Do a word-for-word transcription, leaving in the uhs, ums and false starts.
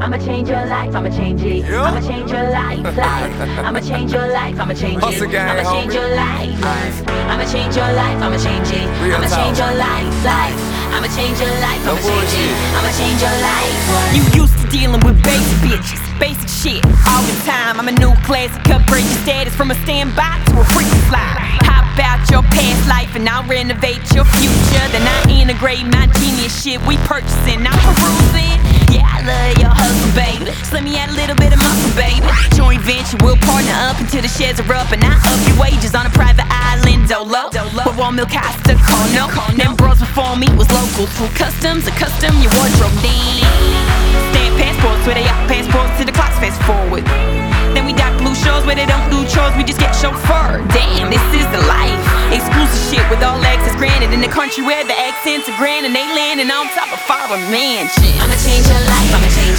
I'ma change your life, I'ma change it. Yeah. I'ma change your life, life. I'ma change your life, I'ma change Hustle it. gang, I'ma change homie. your life, life. I'ma change your life, I'ma change it. Real I'ma talk. change your life, life. I'ma change your life, No I'ma change it. bullshit. I'ma change your life. You used to dealing with basic bitches, basic shit all the time. I'm a new classic, upgrade your status from a standby to a freaking fly. Hop out your past life and I'll renovate your future. Then I integrate my genius shit we purchasing, I'm perusing. Yeah, I love your hustle, baby. So let me add a little bit of muscle, baby. Joint venture, we'll partner up until the sheds are up, and I up your wages on a private island, dolo. With one milk Costa Corno. Them bros before me was local, through customs, a custom your wardrobe. Damn. Stamp passports where they out passports to the clocks fast forward. Then we dock blue shows where they don't do chores, we just get chauffeured. Damn, this is the life. Exclusive shit with all access granted in the country where the accents are grand and they landing on top of foreign mansion. I'ma change your life, I'ma change